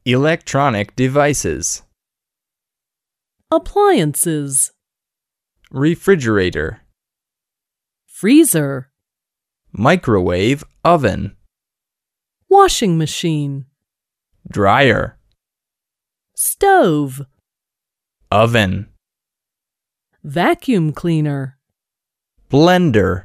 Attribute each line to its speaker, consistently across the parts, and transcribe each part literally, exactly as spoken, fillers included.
Speaker 1: Electronic devices.
Speaker 2: Appliances.
Speaker 1: Refrigerator.
Speaker 2: Freezer.
Speaker 1: Microwave oven.
Speaker 2: Washing machine.
Speaker 1: Dryer.
Speaker 2: Stove.
Speaker 1: Oven.
Speaker 2: Vacuum cleaner.
Speaker 1: Blender.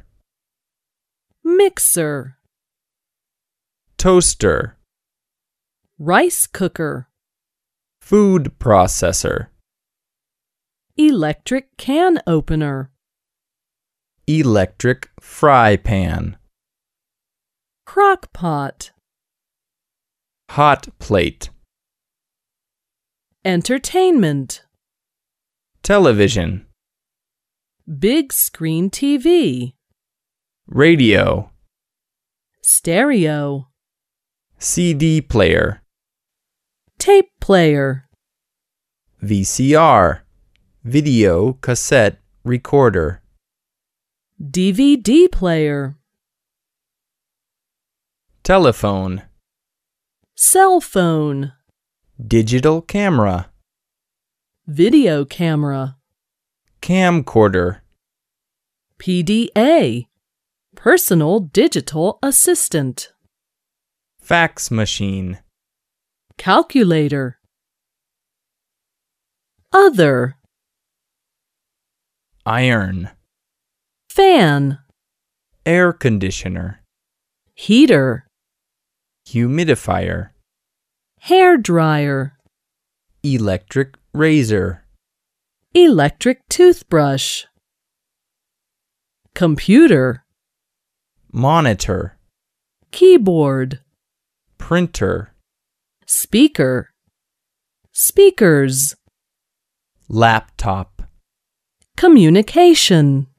Speaker 2: Mixer.
Speaker 1: Toaster.
Speaker 2: Rice cooker.
Speaker 1: Food processor.
Speaker 2: Electric can opener.
Speaker 1: Electric fry pan.
Speaker 2: Crock pot.
Speaker 1: Hot plate.
Speaker 2: Entertainment.
Speaker 1: Television.
Speaker 2: Big screen T V.
Speaker 1: Radio.
Speaker 2: Stereo.
Speaker 1: C D player.
Speaker 2: Tape player.
Speaker 1: V C R. Video cassette recorder.
Speaker 2: D V D player.
Speaker 1: Telephone.
Speaker 2: Cell phone.
Speaker 1: Digital camera.
Speaker 2: Video camera.
Speaker 1: Camcorder.
Speaker 2: P D A. Personal digital assistant.
Speaker 1: Fax machine.
Speaker 2: Calculator. Other.
Speaker 1: Iron.
Speaker 2: Fan.
Speaker 1: Air conditioner.
Speaker 2: Heater.
Speaker 1: Humidifier.
Speaker 2: Hair dryer.
Speaker 1: Electric razor.
Speaker 2: Electric toothbrush. Computer.
Speaker 1: Monitor.
Speaker 2: Keyboard.
Speaker 1: Printer.
Speaker 2: Speaker. Speakers.
Speaker 1: Laptop.
Speaker 2: Communication.